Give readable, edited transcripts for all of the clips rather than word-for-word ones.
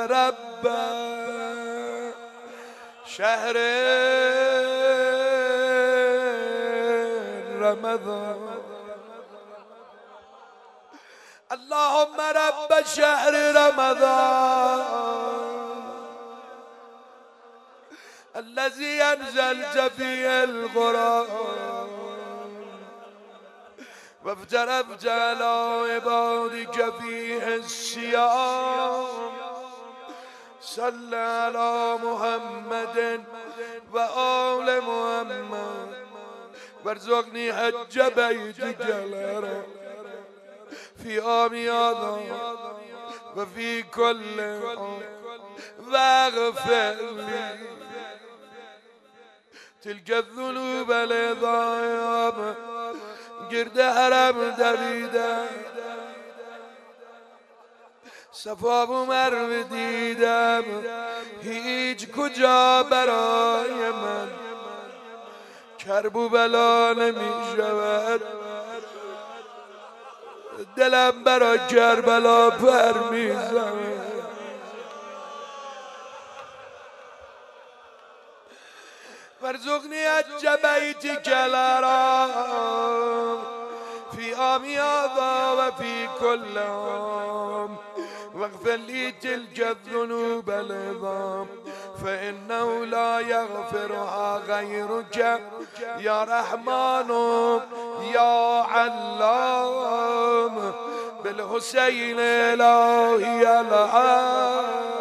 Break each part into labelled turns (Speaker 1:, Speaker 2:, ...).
Speaker 1: رب شهر رمضان اللهم رب شهر رمضان الذي أنزلت فيه القرآن وافترضت على عبادك فيه الصيام صل على محمد وآل محمد وارزقني حج بيتك الحرام في عام هذا وفي كل عام واغفر لي تلك الذنوب العظام گرد حرم دویدم صفا و مروه دیدم هیچ کجا برای من کرب و بلا نمی شود دلم برای کربلا پر میزنه وارزقني حج بيتك الحرام في عام هذا وفي كل عام واغفر لي تلك الذنوب العظام فإنه لا يغفرها غيرك يا رحمن يا علام بالحسين إلهي العام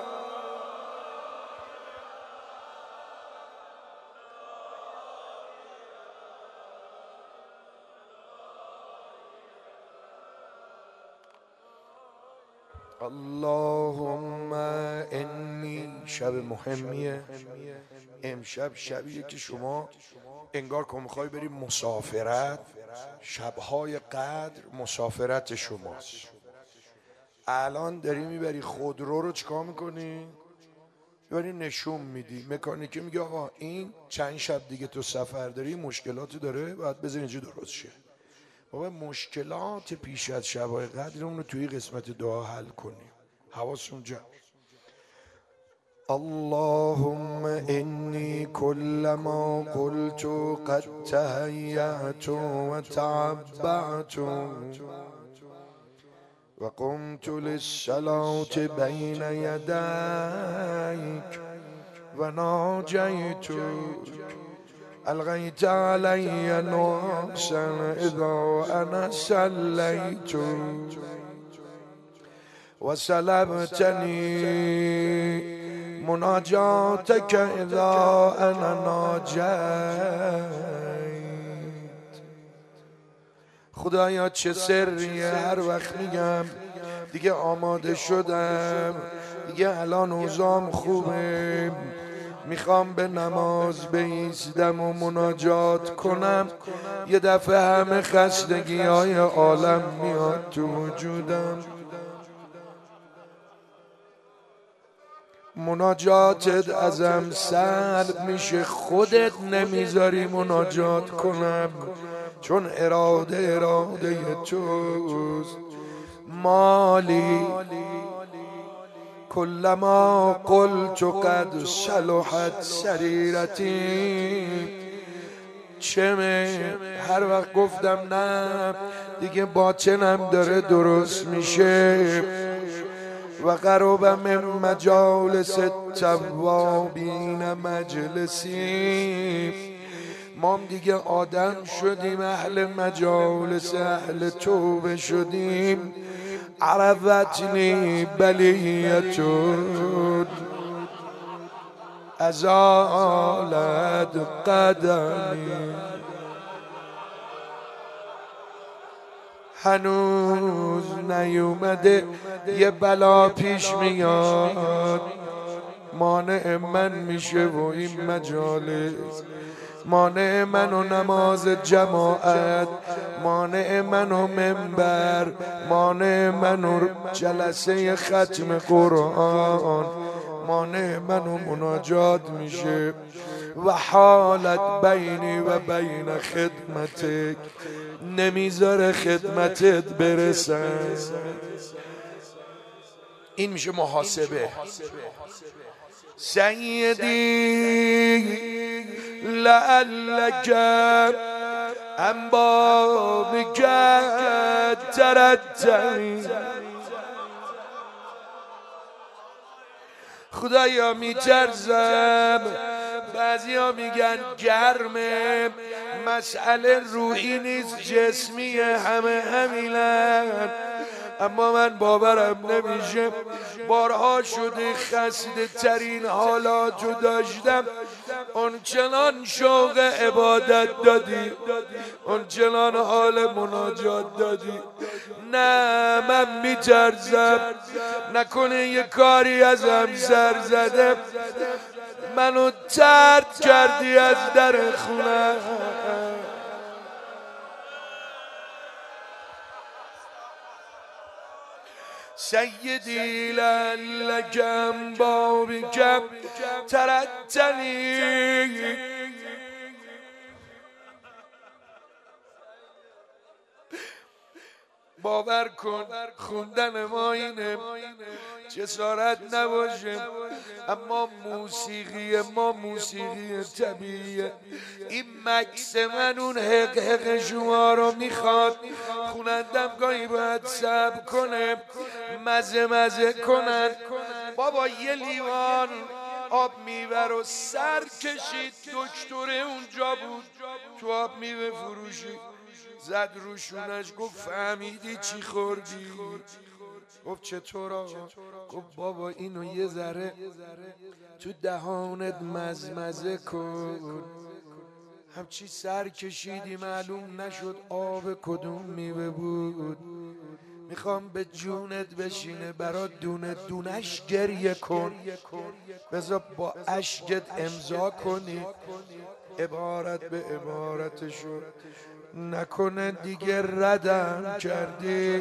Speaker 1: اللهم انی شب مهمیه امشب شبیه که شما انگار که میخوای بری مسافرت شبهای قدر مسافرت شماست الان داری میبری خودرو رو چکار میکنی؟ میبری نشون میدی مکانیکی میگه آقا این چند شب دیگه تو سفر داری مشکلاتی داره باید بذاری اینجا درست شه بابا مشکلات پیش از شبای قدر اون رو توی قسمت دعا حل کنیم حواسون جمع اللهم انی كلما قلت قد تهيأت وتعبعت وقمت للصلاة بين يديك وناجيتك ألغيت علي نقصا إذا أنا صليت وسلبتني مناجاتك إذا أنا ناجيت خدایا چه سریه هر وقت میگم دیگه آماده شدم دیگه الان اوضاعم خوبه میخوام به نماز بایستم و مناجات کنم یه دفعه همه خستگی های عالم میاد تو وجودم مناجاتت ازم سلب میشه خودت نمیذاری مناجات کنم چون اراده توست مالی كلما قلت قد صلحت سریرتی چمه هر وقت گفتم نه دیگه باطنم داره درست میشه و قرب من مجالس التوابین مجلسی ما دیگه آدم شدیم اهل مجالس اهل توبه شدیم عرفتنی بلیتون ازالت قدمی هنوز نیومده یه بلا پیش میاد مانع من میشه و این مجالس مانع من و نماز جماعت مانع من و منبر مانع من و جلسه ختم قرآن مانع من و مناجات میشه و حالت بینی و بین خدمتک نمیذاره خدمتت برسن این میشه محاسبه. سیدی لعلک عن بابک تردی، خدایا میترسم بعضی ها میگن گرمه، مسئله روحی نیست جسمیه، همه همینن، اما من باورم نمیشه. بارها شده خسته ترین حالاتو داشتم، اون چنان شوق عبادت دادی، اون چنان حال مناجات دادی. نه من میترسم نکنه یه کاری ازم سر زده، منو طرد کردی از در خونه. سیدی لعلک عن بابک تردی، باور کن خوندن ما اینه جسارت نباشه، اما موسیقی ما موسیقی طبیعیه. این مکس من اون حق حق شما رو میخواد. خوندم گاهی باید صبر کنه، مزه مزه کنن. بابا یه لیوان آب میوه رو سر کشید، دکتر اونجا بود تو آب میوه فروشی، زد روشونش گفت فهمیدی چی خوردی؟ گفت چطور آقا؟ گفت بابا اینو یه ذره تو دهانت مزمزه کن. همچی سر کشیدی معلوم نشد آب کدوم میوه بود. میخوام به جونت بشینه، برا دونه دونش گریه کن، بذار با اشکت امضا کنی عبارت به عبارتشو، نکنه دیگه ردم کردی.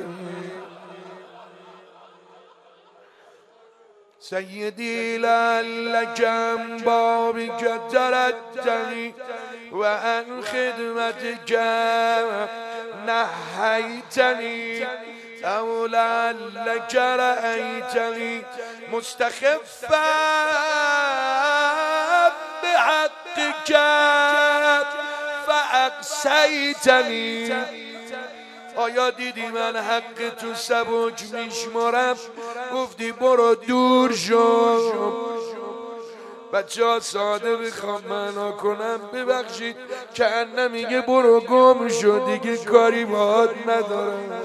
Speaker 1: سیدی لعلک عن بابک تردی و عن خدمتک نهیتنی، او لعلک رأیتنی مستخفا بحقک فاقصیتنی. آیا دیدی من حق تو سبک میشمارم؟ گفتی برو دور شو. بچه ها ساده بخوام معنا کنم ببخشید، که نمیگه برو گم شو دیگه کاری باهات ندارم.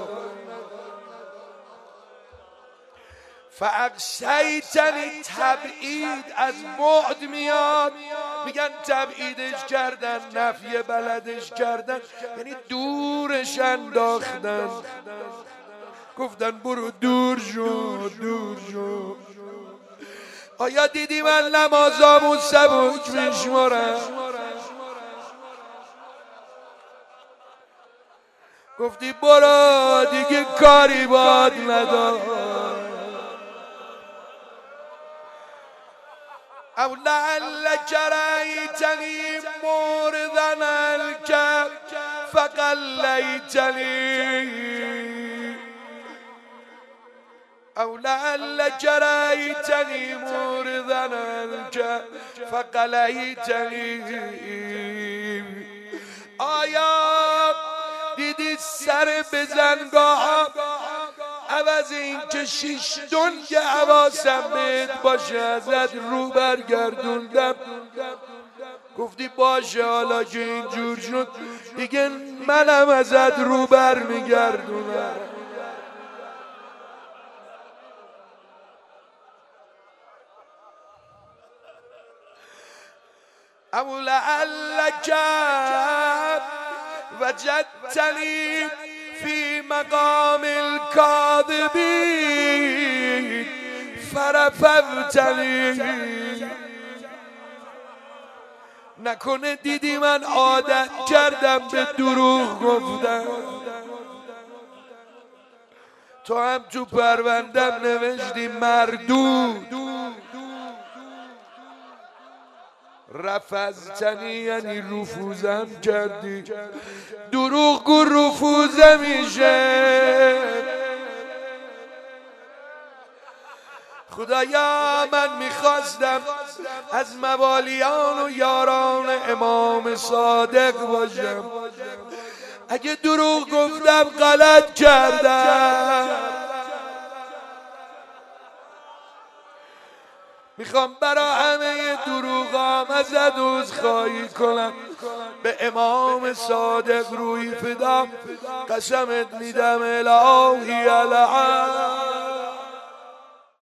Speaker 1: فاقصیتنی تبعید از بعد میاد، میگن تبعیدش کردن، نفی بلدش کردن، یعنی دورش انداختن. گفتن برو دور شو دور شو. آیا دیدی من نمازامو سبک میشمارم؟ گفتی برو دیگه کاری باد ندارم. او لعلک رأیتنی موردا الکب فقلیتنی، او لعلک رأیتنی موردا الکب فقلیتنی. آیا دیدی سر بزنگاه عوض این که شیش دنگ حواسم بهت باشه ازت رو برگردوندم؟ گفتی باشه حالا که اینجور شد دیگه منم ازت رو برمیگردونم. او لعلک وجدتنی فی مقام الکاذبین فرفضتنی. نکنه دیدی من عادت کردم به دروغ گفتن؟ تو هم تو پروندم نوشتی مردود. رفضتنی یعنی رفوزم کردی. دروغ گو رفوزه میشه. خدایا من میخواستم از موالیان و یاران امام صادق باشم، اگه دروغ گفتم غلط کردم. میخوام برا همه دروغام ازت عذرخواهی کنم، به امام صادق روی فدا قسمت میدم الهی العالمین.